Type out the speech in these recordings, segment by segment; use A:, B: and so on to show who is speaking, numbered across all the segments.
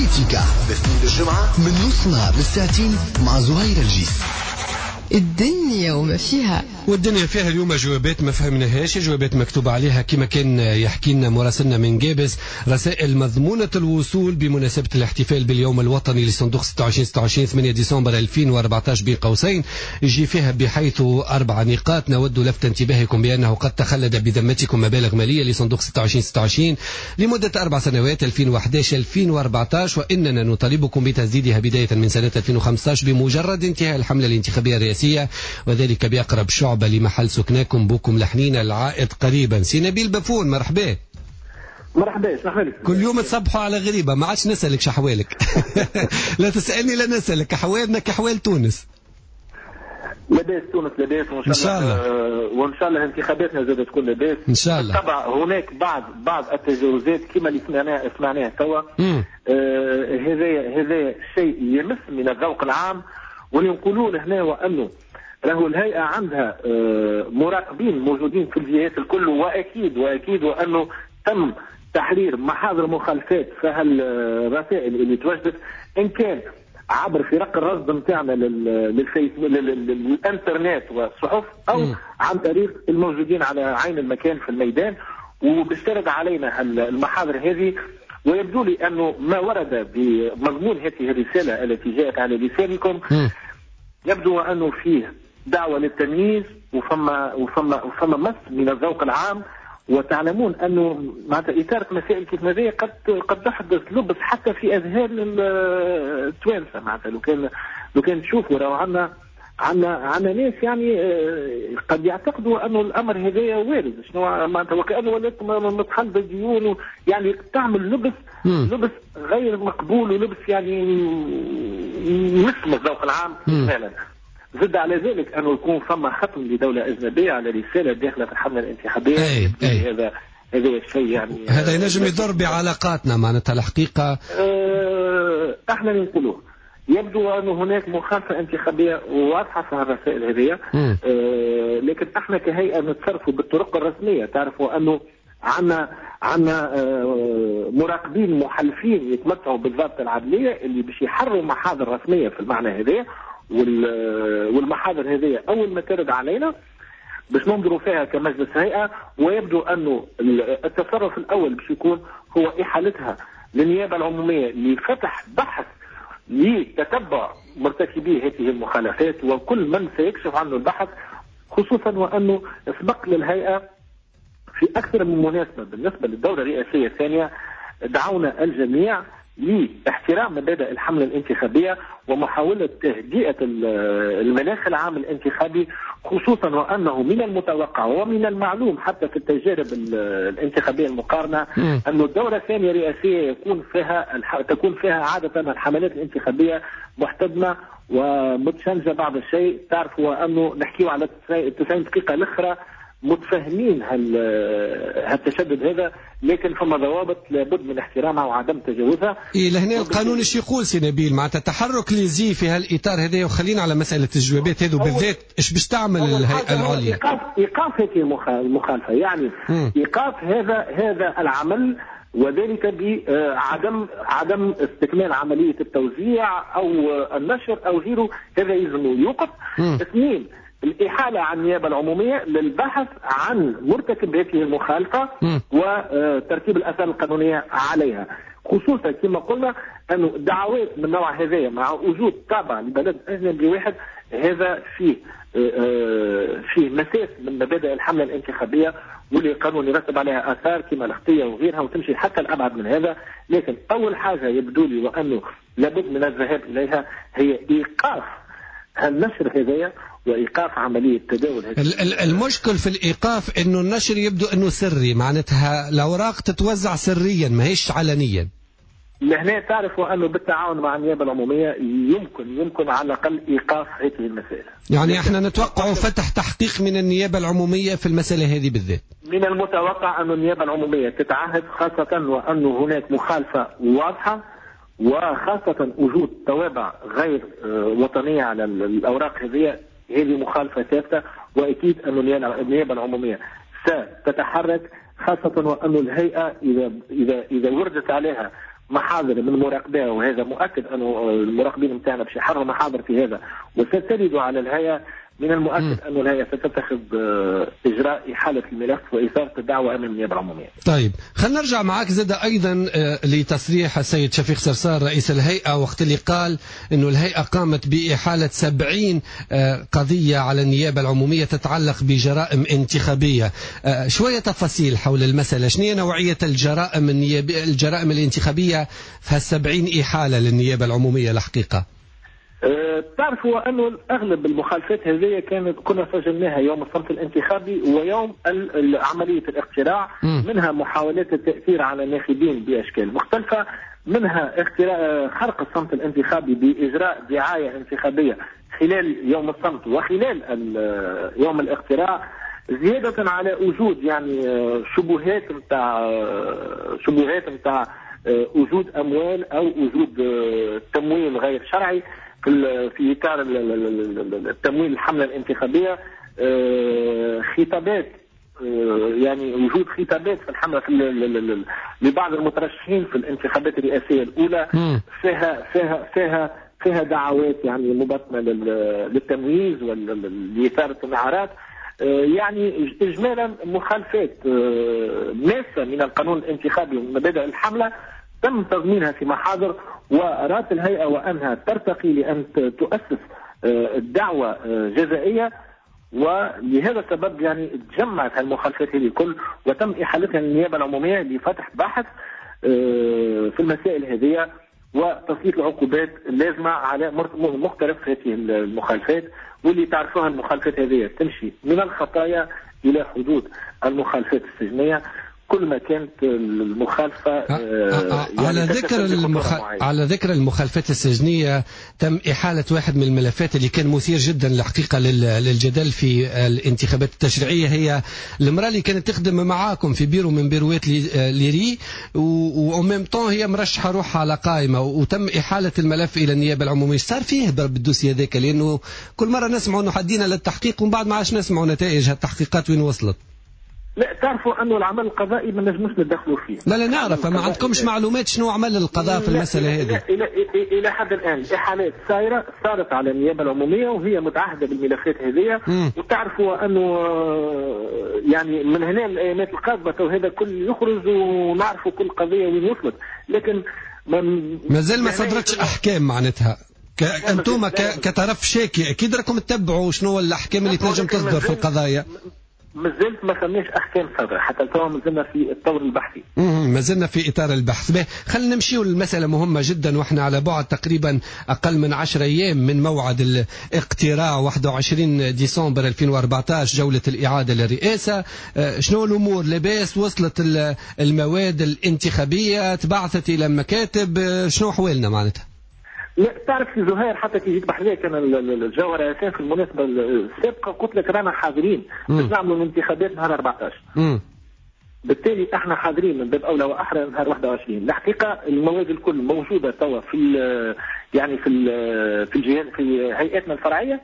A: بوليتيكا باثنين الجمعة من نص نهار للساعتين مع زهير الجيس.
B: الدنيا وما فيها،
C: والدنيا فيها اليوم جوابات ما فهمناهاش، جوابات مكتوبة عليها كما كان يحكي لنا مراسلنا من جابس، رسائل مضمونة الوصول بمناسبة الاحتفال باليوم الوطني لصندوق 26 8 ديسمبر 2014 بين قوسين، يجي فيها بحيث 4 نقاط. نود لفت انتباهكم بأنه قد تخلد بذمتكم مبالغ مالية لصندوق 26 لمدة 4 سنوات 2011-2014، وإننا نطالبكم بتسديدها بداية من سنة 2015 بمجرد انتهاء الحملة الانتخابية الرئاسية، وذلك بأقرب شعبة لمحل سكناكم بوكم لحنين العائد قريبا. سي نبيل بافون، مرحبا.
D: مرحبا.
C: كل يوم تصبحوا على غريبة، ما عادش نسألك شحوالك. لا تسألني لا نسألك، أحوالنا كحوال تونس.
D: لاباس تونس لاباس وإن شاء الله. وإن شاء الله انتخاباتنا زادت تكون لاباس
C: إن شاء الله.
D: طبعا هناك بعض التجاوزات كما اللي سمعناها توا. هذا شيء يمس من الذوق العام، واللي نقولون هنا وأنه راهو الهيئة عندها مراقبين موجودين في الجهات الكل، وأكيد وأنه تم تحرير محاضر مخالفات في هالرسائل اللي توجدت، إن كان عبر فرق الرصد نتاعنا للإنترنت والصحف، أو عن طريق الموجودين على عين المكان في الميدان، وباشترط علينا المحاضر هذه. ويبدو لي أنه ما ورد بمضمون هذه الرسالة التي جاءت على لسانكم يبدو أنه فيه دعوة للتمييز وفما مس من الذوق العام. وتعلمون أنه معناتها إثارة مسائل كيف هذه قد تحدث لبس حتى في أذهان التوانسة. معناتها لو كان تشوفوا راهو عندنا ناس يعني قد يعتقدوا أنه الأمر هذا وارد، شنو معناتها وكأنه ولات متخلف الديون، يعني تعمل لبس غير مقبول، ولبس يعني يمس الذوق العام فعلا. زد على ذلك أنه يكون فما ختم لدولة أجنبية على رسالة داخلة في الحملة الانتخابية. هذا الشيء يعني
C: هذا ينجم يضر بعلاقاتنا معناتها الحقيقة.
D: احنا نقولوه يبدو أن هناك مخالفة انتخابية واضحة في الرسائل هذه. لكن احنا كهيئة نتصرفوا بالطرق الرسمية. تعرفوا أنه عنا مراقبين محلفين يتمتعوا بالضبط العدلية اللي باش يحرروا محاضر رسمية في المعنى هذا، والمحاضر هذه أول ما ترد علينا باش ننظروا فيها كمجلس هيئة. ويبدو أنه التصرف الأول باش يكون هو إحالتها للنيابة العمومية لفتح بحث لتتبع مرتكبي هذه المخالفات وكل من سيكشف عنه البحث، خصوصا وأنه سبق للهيئة في أكثر من مناسبة بالنسبة للدورة الرئاسية الثانية دعونا الجميع لاحترام مبادئ الحملة الانتخابية ومحاولة تهدئة المناخ العام الانتخابي، خصوصا وأنه من المتوقع ومن المعلوم حتى في التجارب الانتخابية المقارنة أن الدورة الثانية الرئاسية تكون فيها عادة الحملات الانتخابية محتدمة ومتشنجة بعض الشيء. تعرفوا أنه نحكيه على 90 دقيقة الأخرى متفاهمين هالتشدد هذا، لكن فما ضوابط لابد من احترامها وعدم تجاوزها.
C: لهنا القانون ايش يقول سي نبيل؟ معناتها تحرك ليزي في هالاطار هذا. وخلينا على مساله الجوابات هذو بالذات، ايش باش تعمل الهيئه العليا؟
D: ايقاف هذه المخالفه، يعني ايقاف هذا العمل، وذلك بعدم استكمال عمليه التوزيع او النشر او غيره. هذا يلزم يوقف. اثنين، الإحالة عن النيابة العمومية للبحث عن مرتكب هذه المخالفة وترتيب الأسئلة القانونية عليها، خصوصا كما قلنا أنه دعوات من نوع هذا مع وجود تابع لبلد أجنبي واحد، هذا فيه مساس من مبادئ الحملة الانتخابية واللي القانون يرتب عليها آثار كما الاختيار وغيرها وتمشي حتى الأبعد من هذا. لكن أول حاجة يبدو لي وأنه لابد من الذهاب إليها هي إيقاف النشر هذايا وإيقاف عملية تداول
C: المشكل في الإيقاف إنه النشر يبدو إنه سري، معناتها الأوراق تتوزع سريا ما هيش علنيا.
D: لهنا تعرفوا أنه بالتعاون مع النيابة العمومية يمكن على الأقل إيقاف هذه المسائل.
C: يعني احنا نتوقع فتح تحقيق من النيابة العمومية في المسألة هذه بالذات.
D: من المتوقع أن النيابة العمومية تتعهد، خاصة وأنه هناك مخالفة واضحة وخاصة وجود توابع غير وطنية على الأوراق هذه مخالفة ثابتة، وأكيد أن النيابة العمومية ستتحرك، خاصة وأن الهيئة إذا وردت عليها محاضر من مراقبيها، وهذا مؤكد أنه المراقبين نتاعنا باش يحرروا محاضر في هذا، وسترد على الهيئة. من المؤكد أن الهيئة ستتخذ إجراء إحالة الملف وإثارة الدعوة أمام النيابة العمومية.
C: طيب خلينا نرجع معك زاد أيضا لتصريح السيد شفيق صرصار رئيس الهيئة، وقت اللي قال أنه الهيئة قامت بإحالة 70 قضية على النيابة العمومية تتعلق بجرائم انتخابية. شوية تفاصيل حول المسألة، شنو نوعية الجرائم الانتخابية في هال70 إحالة للنيابة العمومية الحقيقة؟
D: تعرفوا أنه أغلب المخالفات هذه كنا سجلناها يوم الصمت الانتخابي ويوم عملية الاقتراع، منها محاولات التأثير على الناخبين بأشكال مختلفة، منها خرق الصمت الانتخابي بإجراء دعاية انتخابية خلال يوم الصمت وخلال يوم الاقتراع، زيادة على وجود يعني شبهات متاع وجود أموال أو وجود تمويل غير شرعي في إطار التمويل الحملة الانتخابية، خطابات يعني وجود خطابات في الحملة لبعض المترشحين في الانتخابات الرئاسية الأولى فيها دعوات يعني مبطنة للتمويز ولإثارة النعرات، يعني إجمالا مخالفات ماسة من القانون الانتخابي ومبادئ الحملة تم تضمينها في محاضر، وأرادت الهيئة وأنها ترتقي لأن تؤسس الدعوة جزائية، ولهذا السبب يعني تجمعت المخالفات هذه الكل وتم إحالتها للنيابة العمومية لفتح بحث في المسائل هذه وتسليط العقوبات اللازمة على مختلف هذه المخالفات، واللي تعرفوها المخالفات هذه تمشي من الخطايا إلى حدود المخالفات السجنية كل ما كانت المخالفة
C: يعني على ذكر المخالفات السجنية، تم إحالة واحد من الملفات اللي كان مثير جدا الحقيقة للجدل في الانتخابات التشريعية، هي المرأة اللي كانت تخدم معاكم في بيرو من بيروات ليري وميم طون هي مرشحة روحها على قائمة، وتم إحالة الملف إلى النيابة العمومية. صار فيه بالدوسية ذاك، لأنه كل مرة نسمع أنه حدينا للتحقيق ومن بعد ما عادش نسمعوا نتائج هالتحقيقات وين وصلت.
D: لا تعرفوا أنه العمل القضائي ما نجموش ندخلوا فيه.
C: لا نعرف، ما عندكمش معلومات شنو عمل القضاء في المسألة هذه؟
D: إلى حد الآن إحالات صارت على النيابة العمومية وهي متعهدة بالملفات هذه، وتعرفوا أنه يعني من هنا الأيامات القادمة وهذا كل يخرج ونعرفوا كل قضية وين وصلت، لكن
C: ما زال ما صدرتش أحكام معناتها. أنتم كطرف شاكي أكيد راكم تتبعوا شنو الأحكام اللي تنجم تصدر في القضايا.
D: مازلت ما فماش احكام صادره حتى الان، مازلنا في الطور البحثي.
C: ما زلنا في اطار البحث. خلينا نمشيو للمساله مهمه جدا، واحنا على بعد تقريبا اقل من 10 ايام من موعد الاقتراع 21 ديسمبر 2014 جوله الاعاده للرئاسه. شنو الامور؟ لاباس؟ وصلت المواد الانتخابيه؟ تبعثت الى مكاتب؟ شنو احوالنا معناتها؟
D: لا تعرف في زهير حتى كي جيت بحذايا كان الجوهر الاساسي في المناسبه السابقه قلت لك رانا حاضرين باش نعملوا الانتخابات نهار 14. بالتالي احنا حاضرين من باب اولى واحرى نهار 21. الحقيقه المواد الكل موجوده توا في يعني في الجهات في هيئاتنا الفرعيه.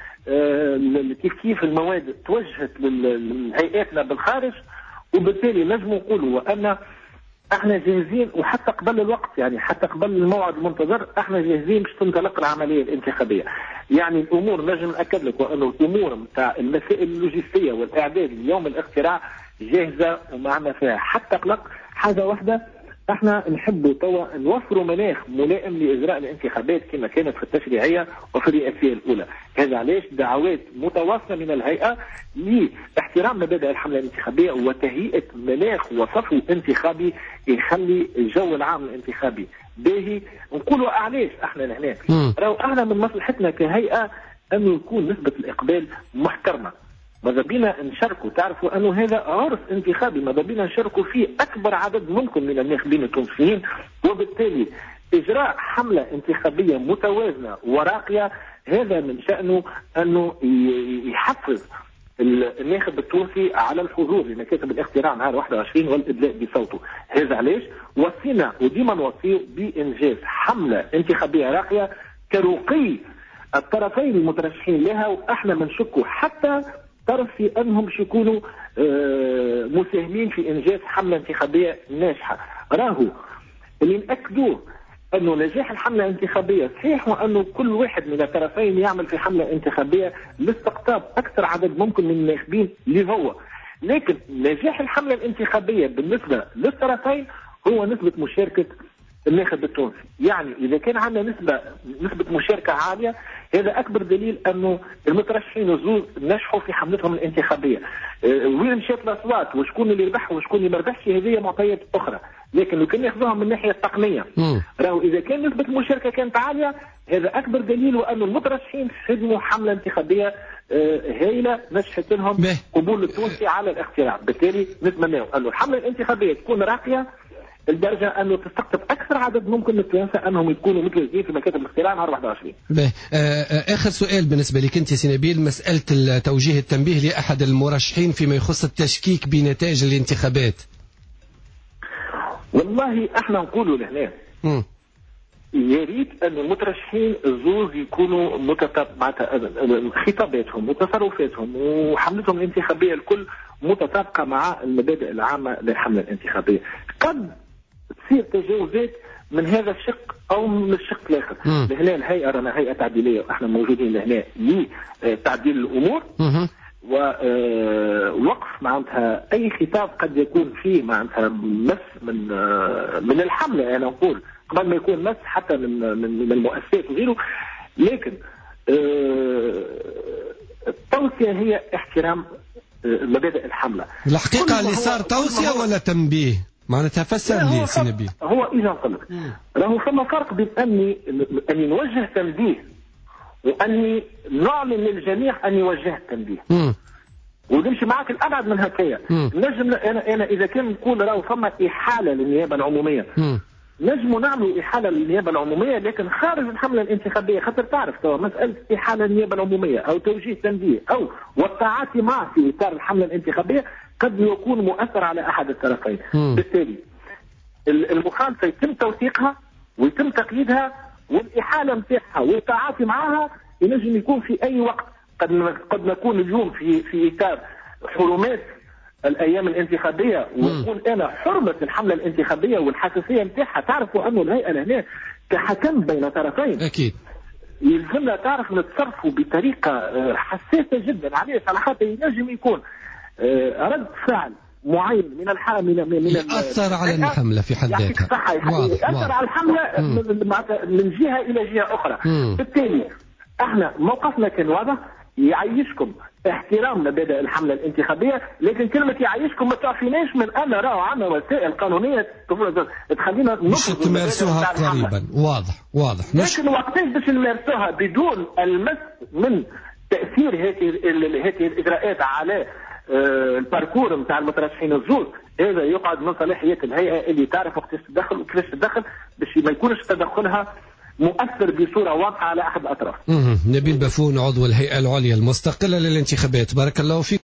D: كيف المواد توجهت لهيئاتنا بالخارج، وبالتالي لازم نقولوا ان احنا جاهزين، وحتى قبل الوقت يعني حتى قبل الموعد المنتظر احنا جاهزين باش تنطلق العمليه الانتخابيه. يعني الامور نجم ناكد لك وانه الامور نتاع المسائل اللوجستيه والاعداد ليوم الاقتراع جاهزه وما عندنا فيها حتى قلق. حاجه واحده احنا نحبوا توا نوفروا مناخ ملائم لاجراء الانتخابات كما كانت في التشريعيه وفي الرئاسيه الاولى. هذا علاش دعوات متواصله من الهيئه لاحترام مبادئ الحمله الانتخابيه وتهيئه مناخ وصفو انتخابي يخلي الجو العام الانتخابي باهي. نقولوا علاش احنا لهنا راهو احنا من مصلحتنا كهيئه انه يكون نسبه الاقبال محترمه. ماذا بينا نشاركوا، تعرفوا انه هذا عرس انتخابي، ماذا بينا نشاركوا فيه اكبر عدد ممكن من الناخبين التونسيين، وبالتالي اجراء حمله انتخابيه متوازنه وراقيه هذا من شانه انه يحفز الناخب التونسي على الحضور لمكاتب الاقتراع نهار 21 والادلاء بصوته. هذا علاش وصينا وديما نوصيه بانجاز حمله انتخابيه راقيه كرقي الطرفين المترشحين لها، واحنا ما نشكوا حتى طرف في انهم باش يكونوا مساهمين في انجاز حمله انتخابيه ناجحه. راهو اللي نأكدوه أنه نجاح الحملة الانتخابية صحيح، وأنه كل واحد من الطرفين يعمل في حملة انتخابية لاستقطاب أكثر عدد ممكن من الناخبين اللي هو، لكن نجاح الحملة الانتخابية بالنسبة للطرفين هو نسبة مشاركة الناخب التونسي. يعني إذا كان عندنا نسبة مشاركة عالية، هذا أكبر دليل أنه المترشحين الزوز نجحوا في حملتهم الانتخابية. وين مشات الأصوات وشكون اللي ربح وشكون اللي ما ربحش هذه معطيات أخرى، لكن لو كان ناخذوها من الناحية التقنية راهو إذا كان نسبة المشاركة كانت عالية، هذا أكبر دليل وأن المترشحين خدموا حملة انتخابية هائلة نجحت لهم قبول التونسي على الاقتراع. بالتالي نتمنى أن الحملة الانتخابية تكون راقية الدرجة أنه تستقطب أكثر عدد ممكن من التوانسة أنهم يكونوا متواجدين في مكاتب الاقتراع نهار 21.
C: آخر سؤال بالنسبة لك أنت سي نبيل، مسألة توجيه التنبيه لأحد المرشحين فيما يخص التشكيك بنتائج الانتخابات.
D: والله احنا نقولوا لهنا يا ريت أن المترشحين الزوز يكونوا خطاباتهم وتصرفاتهم وحملتهم الانتخابية الكل متطابقة مع المبادئ العامة للحملة الانتخابية. قد تصير تجاوزات من هذا الشق أو من الشق الآخر. لهنا الهيئة رانا هيئة تعديلية وإحنا موجودين لهنا لتعديل الأمور ووقف معناتها أي خطاب قد يكون فيه معناتها مس من الحملة. أنا أقول قبل ما يكون مس حتى من المؤسسات وغيره، لكن التوصية هي احترام مبادئ الحملة.
C: الحقيقة اللي صار توصية ولا تنبيه؟ معناتها فسر لي سنبيه.
D: هو إذا قلت راهو فما فرق بين أني نوجه تنبيه وأني نعلن للجميع أني وجهت تنبيه. ونمشي معك الأبعد من هكايا. نجم أنا إذا كان نقول راهو فما إحالة للنيابة العمومية، نجموا نعملوا إحالة للنيابة العمومية لكن خارج الحملة الانتخابية، خاطر تعرف توا مسألة إحالة للنيابة العمومية أو توجيه تنبيه أو والتعاطي معه في إطار الحملة الانتخابية قد يكون مؤثر على أحد الطرفين. بالتالي المخالفة يتم توثيقها ويتم تقييدها، والإحالة نتاعها والتعاطي معها ينجم يكون في أي وقت. قد نكون اليوم في إطار حرمات الأيام الانتخابية ويكون أنا حرمة الحملة الانتخابية والحساسية نتاعها. تعرفوا أنه الهيئة لهنا كحكم بين طرفين
C: أكيد
D: يلزمنا تعرف نتصرفوا بطريقة حساسة جدا. عليه على خاطر ينجم يكون رد فعل معين من
C: يأثر على الحملة في حد ذاتها،
D: يأثر على الحملة من جهة إلى جهة أخرى. بالتالي احنا موقفنا كان واضح، يعيشكم احترام مبادئ الحملة الانتخابية، لكن كلمة يعيشكم ما تعرفيناش من أن راهو عندنا وسائل قانونية تخلينا
C: نفرض تمارسوها قريبا. واضح
D: لكن وقتاش باش نمارسوها بدون المس من تأثير هذه الإجراءات على الباركور نتاع المترشحين الزوز؟ هذا يقعد من صلاحية الهيئة اللي تعرف وقتاش تدخل وكيفاش تدخل باش ما يكونش تدخلها مؤثر بصورة واضحة على أحد الأطراف.
C: نبيل بافون عضو الهيئة العليا المستقلة للانتخابات، بارك الله فيك.